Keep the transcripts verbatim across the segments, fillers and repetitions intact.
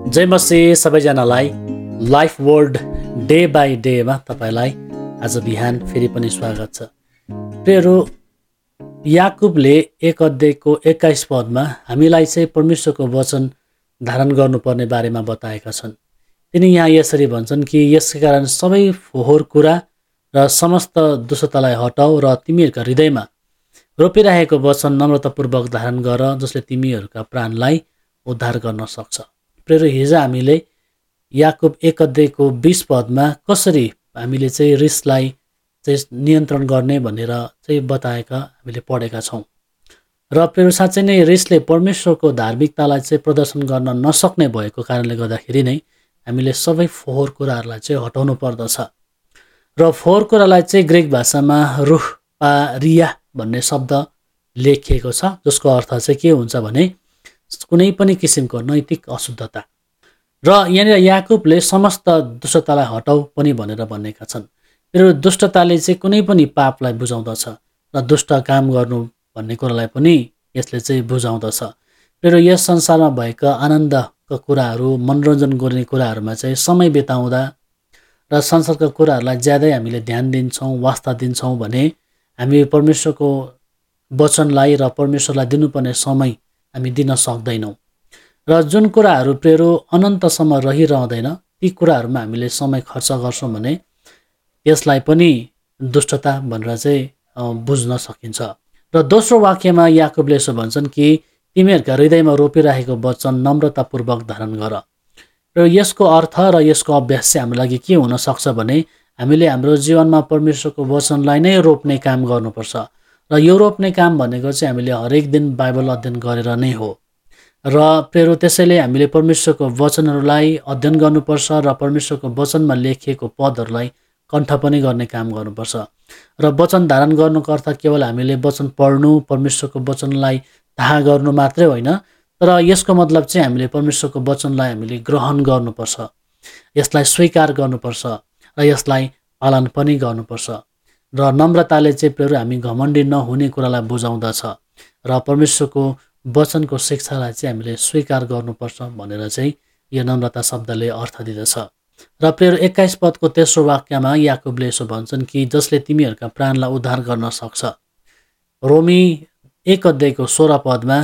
जय मसीह सबैजनालाई life world day by डेमा तपाईँलाई आज बिहान फेरि पनि स्वागत छ। प्रियहरू, याकुबले एक अध्यायको एक्काइस पदमा हामीलाई चाहिँ परमेश्वरको वचन धारण गर्नुपर्ने बारेमा बताएका छन्। तिनी यहाँ यसरी भन्छन् कि यसका कारण सबै फोहोर कुरा र समस्त दुष्टतालाई हटाऊ र तिमीहरूका हृदयमा रोपिरहेको वचन नम्रतापूर्वक धारण गर, जसले तिमीहरूका प्राणलाई उद्धार गर्न सक्छ। प्रिय, हिजो हामीले याकुब एक अध्यायको बीस पदमा कसरी हामीले चाहिँ रिसलाई चाहिँ नियन्त्रण गर्ने भनेर चाहिँ बताएका हामीले पढेका छौँ। र प्रिय, साँच्चै नै रिसले परमेश्वरको धार्मिकतालाई चाहिँ प्रदर्शन गर्न नसक्ने भएको कारणले गर्दाखेरि नै हामीले सबै फोहोर कुराहरूलाई चाहिँ हटाउनु पर्दछ। र फोहोर कुरालाई चाहिँ ग्रिक भाषामा रुह पा रिया भन्ने शब्द लेखिएको छ, जसको अर्थ चाहिँ के हुन्छ भने कुनै पनि किसिमको नैतिक अशुद्धता। र यहाँनिर याकुबले समस्त दुष्टतालाई हटाऊ पनि भनेर भनेका छन्। र दुष्टताले चाहिँ कुनै पनि पापलाई बुझाउँदछ र दुष्ट काम गर्नु भन्ने कुरालाई पनि यसले चाहिँ बुझाउँदछ। र यस संसारमा भएका आनन्दका कुराहरू, मनोरञ्जन गर्ने कुराहरूमा चाहिँ समय बिताउँदा र संसारका कुराहरूलाई ज्यादै हामीले ध्यान दिन्छौँ, वास्ता दिन्छौँ भने हामी परमेश्वरको वचनलाई र परमेश्वरलाई दिनुपर्ने समय हामी दिन सक्दैनौँ। र जुन कुराहरू प्रेरो अनन्तसम्म रहिरहँदैन, ती कुराहरूमा हामीले समय खर्च गर्छौँ भने यसलाई पनि दुष्टता भनेर चाहिँ बुझ्न सकिन्छ। र दोस्रो वाक्यमा याकुबले यसो भन्छन् कि तिमीहरूका हृदयमा रोपिरहेको वचन नम्रतापूर्वक धारण गर। र यसको अर्थ र यसको अभ्यास चाहिँ हाम्रो लागि के हुनसक्छ भने हामीले हाम्रो जीवनमा परमेश्वरको वचनलाई नै रोप्ने काम गर्नुपर्छ। र यो रोप्ने काम भनेको चाहिँ हामीले हरेक दिन बाइबल अध्ययन गरेर नै हो। र प्रेरो त्यसैले हामीले परमेश्वरको वचनहरूलाई अध्ययन गर्नुपर्छ र परमेश्वरको वचनमा लेखिएको पदहरूलाई कण्ठ पनि गर्ने काम गर्नुपर्छ। र वचन धारण गर्नुको अर्थ केवल हामीले वचन पढ्नु, परमेश्वरको वचनलाई थाहा गर्नु मात्रै होइन, तर यसको मतलब चाहिँ हामीले परमेश्वरको वचनलाई हामीले ग्रहण गर्नुपर्छ, यसलाई स्वीकार गर्नुपर्छ र यसलाई पालन पनि गर्नुपर्छ। र नम्रताले चाहिँ प्रेरो हामी घमण्डी नहुने कुरालाई बुझाउँदछ र परमेश्वरको वचनको शिक्षालाई चाहिँ हामीले स्वीकार गर्नुपर्छ भनेर चाहिँ यो नम्रता शब्दले अर्थ दिँदछ। र प्रेरो एक्काइस पदको तेस्रो वाक्यमा याकुबले यसो भन्छन् कि जसले तिमीहरूका प्राणलाई उद्धार गर्न सक्छ। रोमी एक अध्यायको सोह्र पदमा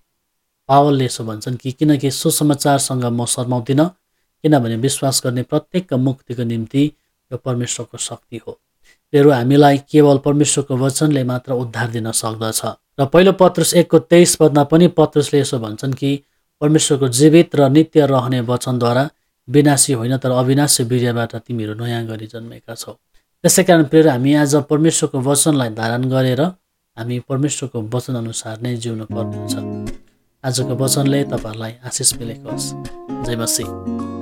पावलले यसो भन्छन् कि किनकि सुसमाचारसँग म शर्माउँदिनँ, किनभने विश्वास गर्ने प्रत्येकका मुक्तिको निम्ति यो परमेश्वरको शक्ति हो। प्रेरो हामीलाई केवल परमेश्वरको वचनले मात्र उद्धार दिन सक्दछ। र पहिलो पत्रुस एकको तेइस पदमा पनि पत्रुसले यसो भन्छन् कि परमेश्वरको जीवित र नित्य रहने वचनद्वारा विनाशी होइन तर अविनाशी वीर्यबाट तिमीहरू नयाँ गरी जन्मेका छौ। त्यसै कारण प्रेरो हामी आज परमेश्वरको वचनलाई धारण गरेर हामी परमेश्वरको वचन अनुसार नै जिउनु पर्ने हुन्छ। आजको वचनले तपाईँहरूलाई आशिष मिलेको होस्। जय मसीह।